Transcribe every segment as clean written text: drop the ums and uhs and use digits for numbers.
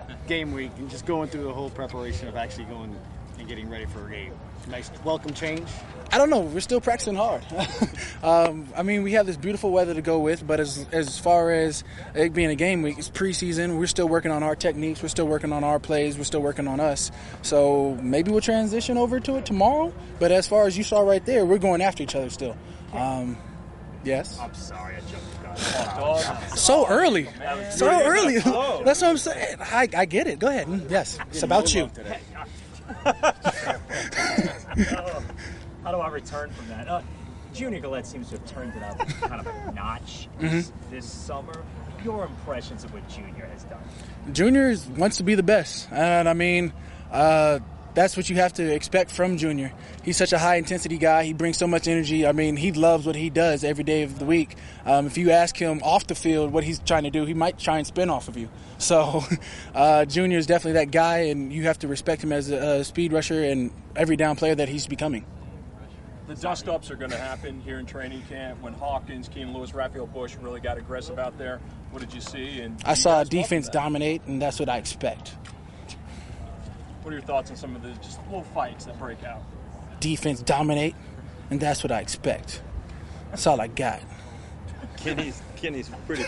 game week and just going through the whole preparation of actually going and getting ready for a game? Nice welcome change? I don't know. We're still practicing hard. I mean, we have this beautiful weather to go with, but as far as it being a game week, it's preseason. We're still working on our techniques. We're still working on our plays. We're still working on us. So maybe we'll transition over to it tomorrow. But as far as you saw right there, we're going after each other still. Yes? I'm sorry, I jumped the gun. So early. So early. That's what I'm saying. I get it. Go ahead. Yes. It's about you. How do I return from that? Junior Galette seems to have turned it up kind of a notch this summer. Your impressions of what Junior has done? Junior wants to be the best. And I mean, that's what you have to expect from Junior. He's such a high-intensity guy. He brings so much energy. I mean, he loves what he does every day of the week. If you ask him off the field what he's trying to do, he might try and spin off of you. So Junior is definitely that guy, and you have to respect him as a speed rusher and every down player that he's becoming. The dust-ups are going to happen here in training camp when Hawkins, Keenan Lewis, Raphael Bush really got aggressive out there. What did you see? And I saw defense dominate, and that's what I expect. What are your thoughts on some of the just little fights that break out? Defense dominate, and that's what I expect. That's all I got. Kenny's pretty.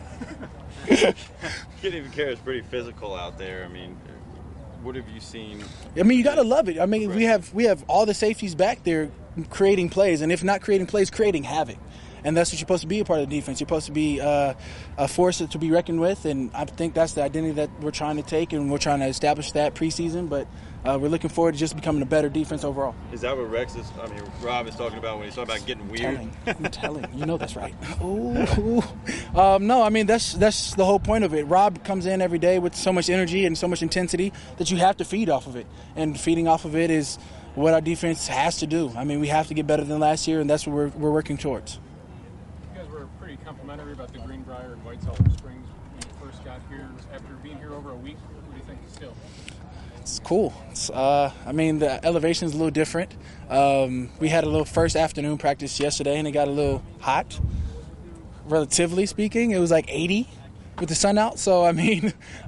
Kenny Vaccaro is pretty physical out there. I mean, what have you seen? I mean, you got to love it. I mean, we have all the safeties back there creating plays, and if not creating plays, creating havoc. And that's what you're supposed to be a part of the defense. You're supposed to be a force to be reckoned with, and I think that's the identity that we're trying to take, and we're trying to establish that preseason. But we're looking forward to just becoming a better defense overall. Is that what Rob is talking about when he's talking about getting weird? I'm telling. You know that's right. Ooh. No, I mean, that's the whole point of it. Rob comes in every day with so much energy and so much intensity that you have to feed off of it. And feeding off of it is what our defense has to do. I mean, we have to get better than last year, and that's what we're working towards. Pretty complimentary about the Greenbrier and Whitesell Springs when you first got here. After being here over a week, what do you think still? It's cool. I mean, the elevation is a little different. We had a little first afternoon practice yesterday, and it got a little hot, relatively speaking. It was like 80 with the sun out. So, I mean,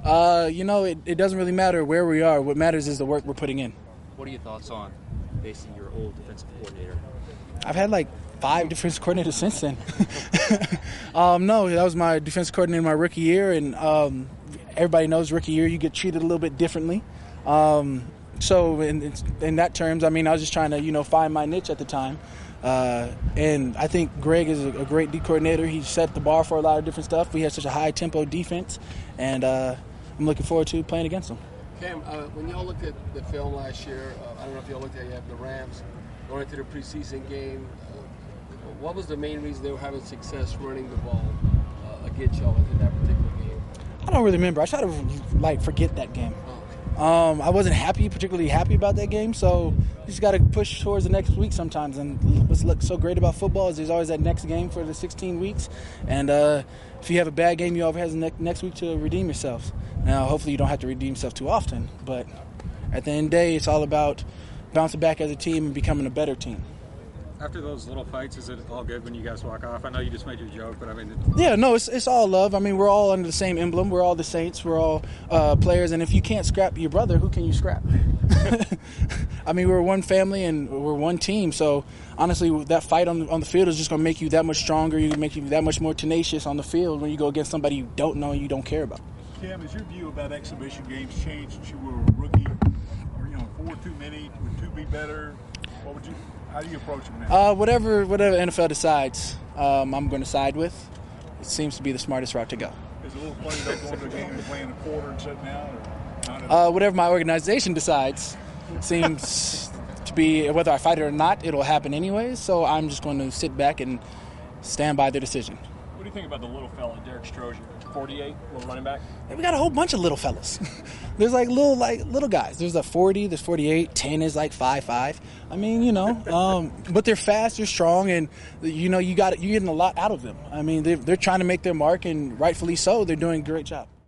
it doesn't really matter where we are. What matters is the work we're putting in. What are your thoughts on facing your old defensive coordinator? I've had like 5 defensive coordinators since then. No, that was my defensive coordinator my rookie year, and everybody knows rookie year you get treated a little bit differently. So in that terms, I mean, I was just trying to find my niche at the time, and I think Greg is a great D coordinator. He set the bar for a lot of different stuff. We had such a high tempo defense, and I'm looking forward to playing against him. Cam, when y'all looked at the film last year, I don't know if y'all looked at it, the Rams going into the preseason game. What was the main reason they were having success running the ball against y'all in that particular game? I don't really remember. I try to forget that game. I wasn't particularly happy about that game, so you just got to push towards the next week sometimes. And what's so great about football is there's always that next game for the 16 weeks. And if you have a bad game, you always have the next week to redeem yourself. Now, hopefully you don't have to redeem yourself too often, but at the end of the day, it's all about bouncing back as a team and becoming a better team. After those little fights, is it all good when you guys walk off? I know you just made your joke, but I mean... Yeah, no, it's all love. I mean, we're all under the same emblem. We're all the Saints. We're all players. And if you can't scrap your brother, who can you scrap? I mean, we're one family and we're one team. So, honestly, that fight on the field is just going to make you that much stronger. You make you that much more tenacious on the field when you go against somebody you don't know and you don't care about. Cam, has your view about exhibition games changed since you were a rookie? Or, 4 too many? Would 2 be better? How do you approach them now? Whatever NFL decides, I'm going to side with. It seems to be the smartest route to go. Is it a little funny about going to a game and playing a quarter and sitting out? Whatever my organization decides seems to be, whether I fight it or not, it'll happen anyways. So I'm just going to sit back and stand by the decision. What do you think about the little fella, Derek Strozier, 48, little running back? We got a whole bunch of little fellas. There's little guys. There's a 40, there's 48, 10 is like 5'5". I mean, but they're fast, they're strong, and you're getting a lot out of them. I mean, they're trying to make their mark, and rightfully so. They're doing a great job.